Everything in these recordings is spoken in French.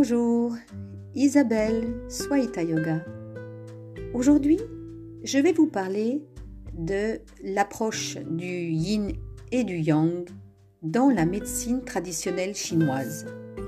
Bonjour, Isabelle, Swaita Yoga. Aujourd'hui, je vais vous parler de l'approche du yin et du yang dans la médecine traditionnelle chinoise.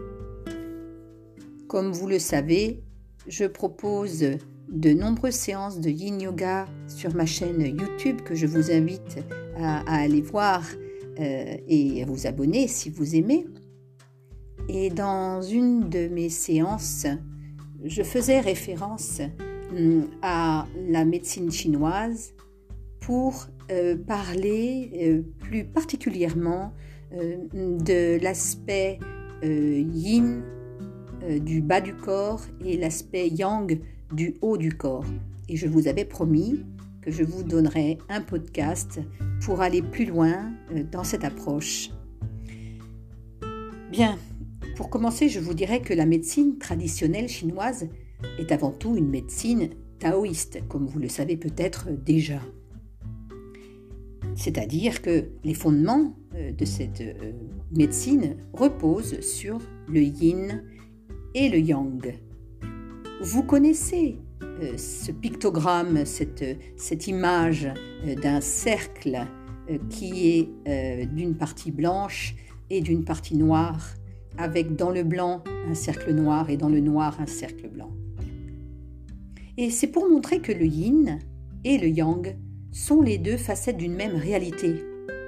Comme vous le savez, je propose de nombreuses séances de yin yoga sur ma chaîne YouTube que je vous invite à aller voir et à vous abonner si vous aimez. Et dans une de mes séances, je faisais référence à la médecine chinoise pour parler plus particulièrement de l'aspect yin du bas du corps et l'aspect yang du haut du corps. Et je vous avais promis que je vous donnerais un podcast pour aller plus loin dans cette approche. Bien. Pour commencer, je vous dirais que la médecine traditionnelle chinoise est avant tout une médecine taoïste, comme vous le savez peut-être déjà. C'est-à-dire que les fondements de cette médecine reposent sur le yin et le yang. Vous connaissez ce pictogramme, cette image d'un cercle qui est d'une partie blanche et d'une partie noire, avec dans le blanc un cercle noir et dans le noir un cercle blanc. Et c'est pour montrer que le yin et le yang sont les deux facettes d'une même réalité.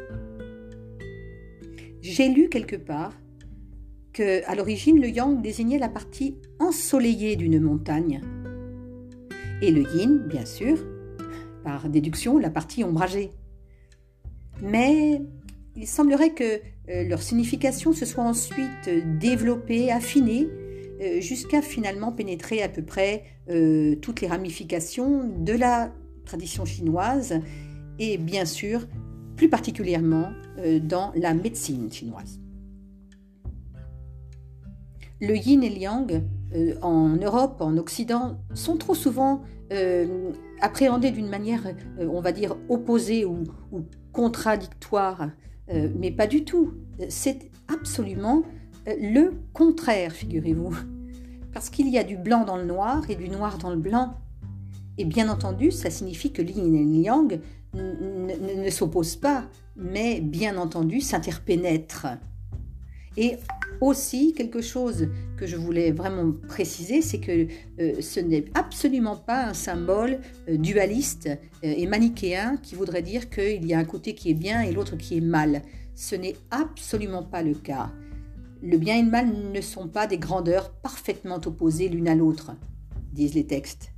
J'ai lu quelque part qu'à l'origine le yang désignait la partie ensoleillée d'une montagne et le yin, bien sûr, par déduction, la partie ombragée. Mais il semblerait que leur signification se soit ensuite développée, affinée, jusqu'à finalement pénétrer à peu près toutes les ramifications de la tradition chinoise et bien sûr, plus particulièrement dans la médecine chinoise. Le yin et le yang, en Europe, en Occident, sont trop souvent appréhendés d'une manière, on va dire, opposée ou contradictoire. Mais pas du tout. C'est absolument le contraire, figurez-vous. Parce qu'il y a du blanc dans le noir et du noir dans le blanc. Et bien entendu, ça signifie que le yin et le yang ne s'opposent pas, mais bien entendu s'interpénètrent. Et aussi, quelque chose que je voulais vraiment préciser, c'est que ce n'est absolument pas un symbole dualiste et manichéen qui voudrait dire qu'il y a un côté qui est bien et l'autre qui est mal. Ce n'est absolument pas le cas. Le bien et le mal ne sont pas des grandeurs parfaitement opposées l'une à l'autre, disent les textes.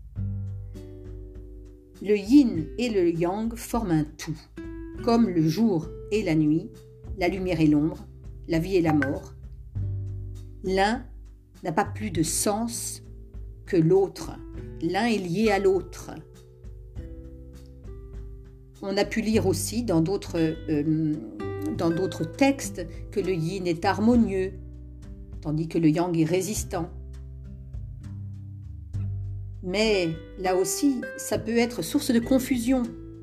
Le yin et le yang forment un tout, comme le jour et la nuit, la lumière et l'ombre, la vie et la mort. L'un n'a pas plus de sens que l'autre. L'un est lié à l'autre. On a pu lire aussi dans d'autres textes que le yin est harmonieux, tandis que le yang est résistant. Mais là aussi, ça peut être source de confusion.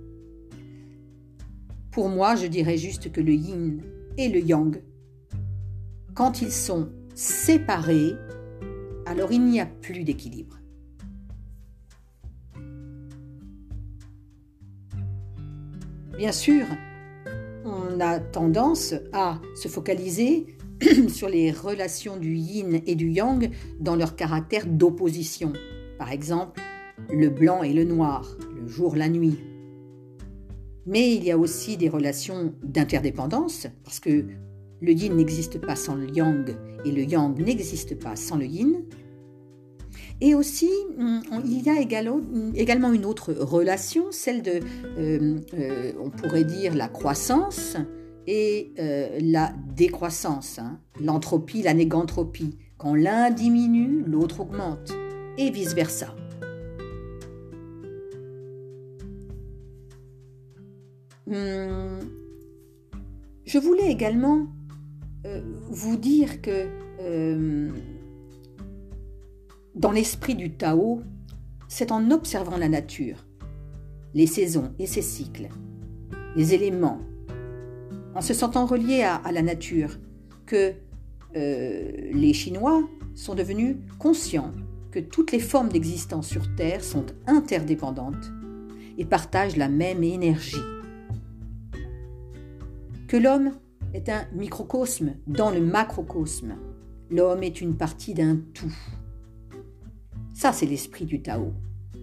Pour moi, je dirais juste que le yin et le yang, quand ils sont séparés, alors il n'y a plus d'équilibre. Bien sûr, on a tendance à se focaliser sur les relations du yin et du yang dans leur caractère d'opposition. Par exemple, le blanc et le noir, le jour, la nuit. Mais il y a aussi des relations d'interdépendance, parce que le yin n'existe pas sans le yang et le yang n'existe pas sans le yin. Et aussi, il y a également une autre relation, celle de, on pourrait dire, la croissance et la décroissance, l'entropie, la négantropie. Quand l'un diminue, l'autre augmente, et vice-versa. Je voulais également vous dire que dans l'esprit du Tao, c'est en observant la nature, les saisons et ses cycles, les éléments, en se sentant reliés à la nature, que les Chinois sont devenus conscients que toutes les formes d'existence sur Terre sont interdépendantes et partagent la même énergie. Que l'homme est un microcosme dans le macrocosme. L'homme est une partie d'un tout. Ça, c'est l'esprit du Tao.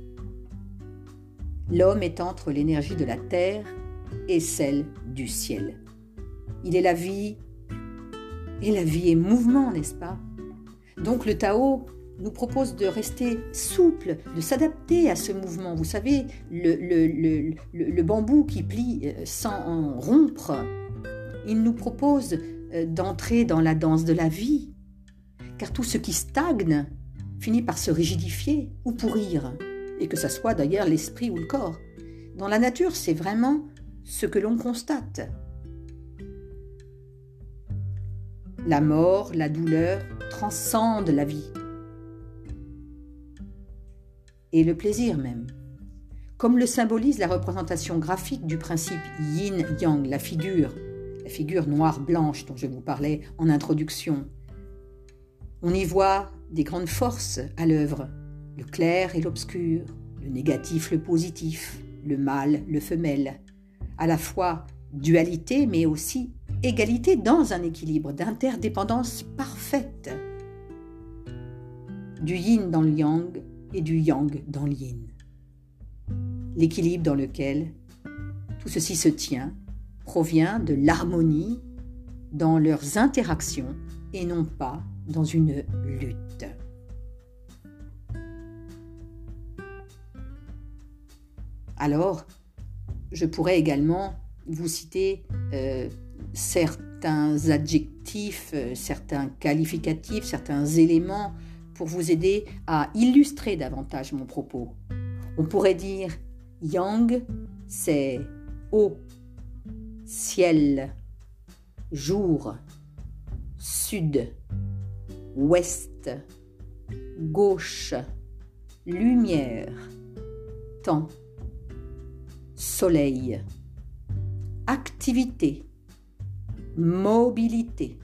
L'homme est entre l'énergie de la terre et celle du ciel. Il est la vie, et la vie est mouvement, n'est-ce pas? Donc le Tao nous propose de rester souple, de s'adapter à ce mouvement. Vous savez, le bambou qui plie sans en rompre, il nous propose d'entrer dans la danse de la vie, car tout ce qui stagne finit par se rigidifier ou pourrir, et que ce soit d'ailleurs l'esprit ou le corps. Dans la nature, c'est vraiment ce que l'on constate. La mort, la douleur transcendent la vie. Et le plaisir même. Comme le symbolise la représentation graphique du principe yin-yang, la figure noire-blanche dont je vous parlais en introduction. On y voit des grandes forces à l'œuvre, le clair et l'obscur, le négatif, le positif, le mâle, le femelle, à la fois dualité mais aussi égalité dans un équilibre d'interdépendance parfaite, du yin dans le yang et du yang dans le yin. L'équilibre dans lequel tout ceci se tient provient de l'harmonie dans leurs interactions et non pas dans une lutte. Alors, je pourrais également vous citer certains adjectifs, certains qualificatifs, certains éléments pour vous aider à illustrer davantage mon propos. On pourrait dire yang, c'est eau, ciel, jour, sud, ouest, gauche, lumière, temps, soleil, activité, mobilité,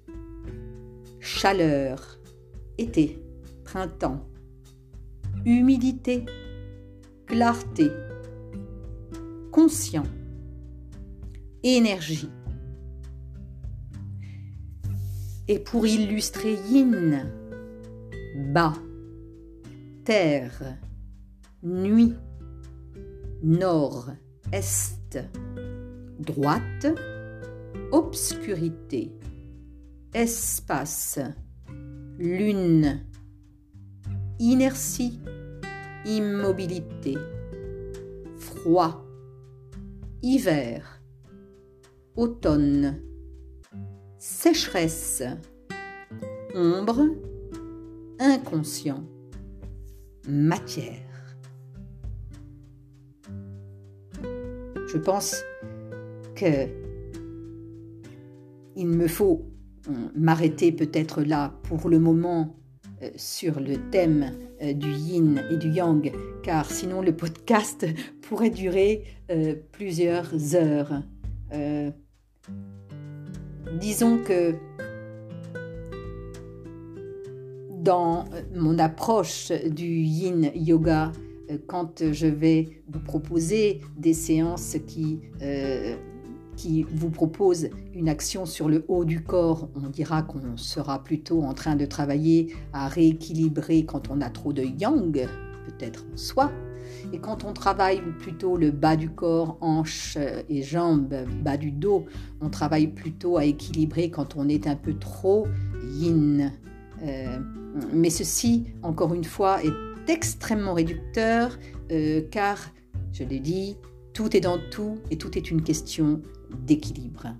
chaleur, été, printemps, humidité, clarté, conscient, énergie. Et pour illustrer yin, bas, terre, nuit, nord, est, droite, obscurité, espace, lune, inertie, immobilité, froid, hiver, automne, sécheresse, ombre, inconscient, matière. Je pense que il me faut m'arrêter peut-être là pour le moment sur le thème du yin et du yang, car sinon le podcast pourrait durer plusieurs heures. Disons que dans mon approche du yin yoga, quand je vais vous proposer des séances qui vous proposent une action sur le haut du corps, on dira qu'on sera plutôt en train de travailler à rééquilibrer quand on a trop de yang, peut-être en soi. Et quand on travaille plutôt le bas du corps, hanches et jambes, bas du dos, on travaille plutôt à équilibrer quand on est un peu trop yin. Mais ceci, encore une fois, est extrêmement réducteur car, je l'ai dit, tout est dans tout et tout est une question d'équilibre.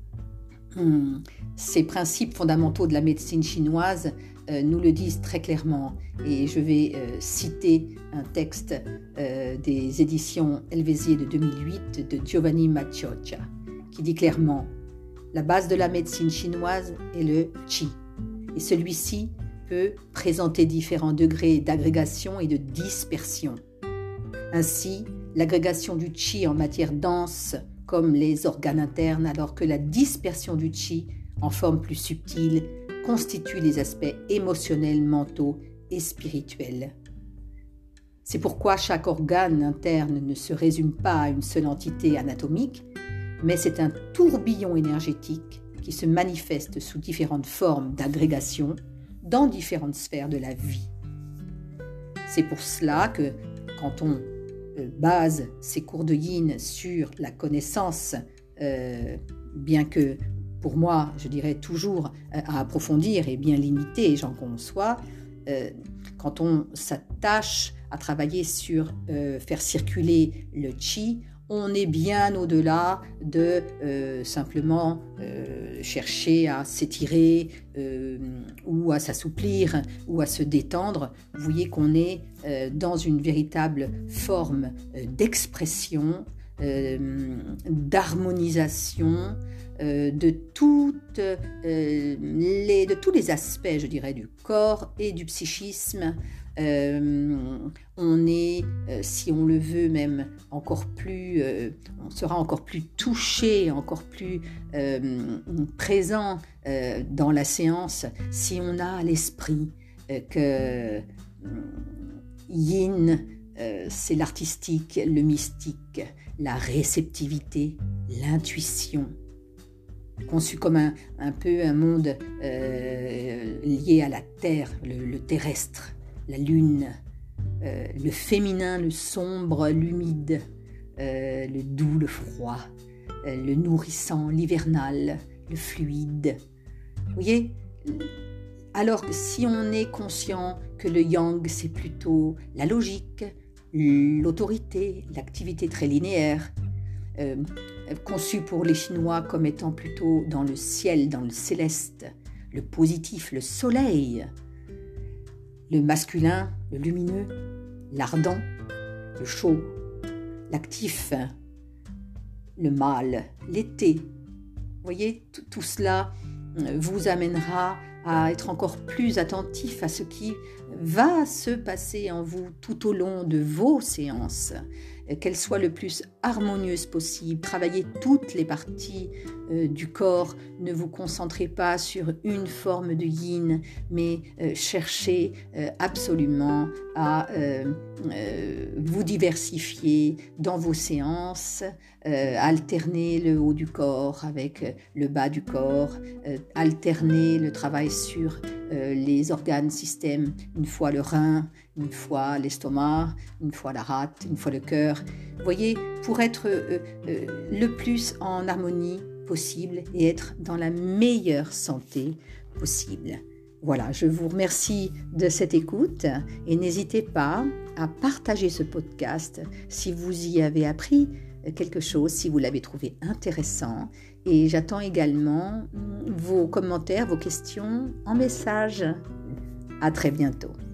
Ces principes fondamentaux de la médecine chinoise nous le disent très clairement et je vais citer un texte des éditions Helvésier de 2008 de Giovanni Maciocia qui dit clairement « La base de la médecine chinoise est le qi et celui-ci peut présenter différents degrés d'agrégation et de dispersion. Ainsi, l'agrégation du qi en matière dense comme les organes internes, alors que la dispersion du qi en forme plus subtile constituent les aspects émotionnels, mentaux et spirituels. C'est pourquoi chaque organe interne ne se résume pas à une seule entité anatomique, mais c'est un tourbillon énergétique qui se manifeste sous différentes formes d'agrégation dans différentes sphères de la vie. C'est pour cela que quand on base ces cours de yin sur la connaissance, bien que pour moi, je dirais toujours à approfondir et bien limitée, j'en conçois, quand on s'attache à travailler sur faire circuler le chi, on est bien au-delà de simplement chercher à s'étirer ou à s'assouplir ou à se détendre. Vous voyez qu'on est dans une véritable forme d'expression, d'harmonisation, de tous les aspects, je dirais, du corps et du psychisme. On est, si on le veut même, encore plus, on sera encore plus touché, encore plus présent dans la séance si on a à l'esprit que yin, c'est l'artistique, le mystique, la réceptivité, l'intuition, conçu comme un peu un monde lié à la terre, le terrestre, la lune, le féminin, le sombre, l'humide, le doux, le froid, le nourrissant, l'hivernal, le fluide. Vous voyez ? Alors que si on est conscient que le yang, c'est plutôt la logique, l'autorité, l'activité très linéaire, conçue pour les Chinois comme étant plutôt dans le ciel, dans le céleste, le positif, le soleil, le masculin, le lumineux, l'ardent, le chaud, l'actif, le mâle, l'été. Vous voyez, tout cela vous amènera à être encore plus attentif à ce qui va se passer en vous tout au long de vos séances, qu'elles soient le plus harmonieuses possible. Travaillez toutes les parties du corps. Ne vous concentrez pas sur une forme de yin, mais cherchez absolument à vous diversifier dans vos séances, alterner le haut du corps avec le bas du corps, alterner le travail sur les organes, systèmes, une fois le rein, une fois l'estomac, une fois la rate, une fois le cœur. Vous voyez, pour être le plus en harmonie possible et être dans la meilleure santé possible. Voilà, je vous remercie de cette écoute et n'hésitez pas à partager ce podcast si vous y avez appris quelque chose, si vous l'avez trouvé intéressant. Et j'attends également vos commentaires, vos questions en message. À très bientôt.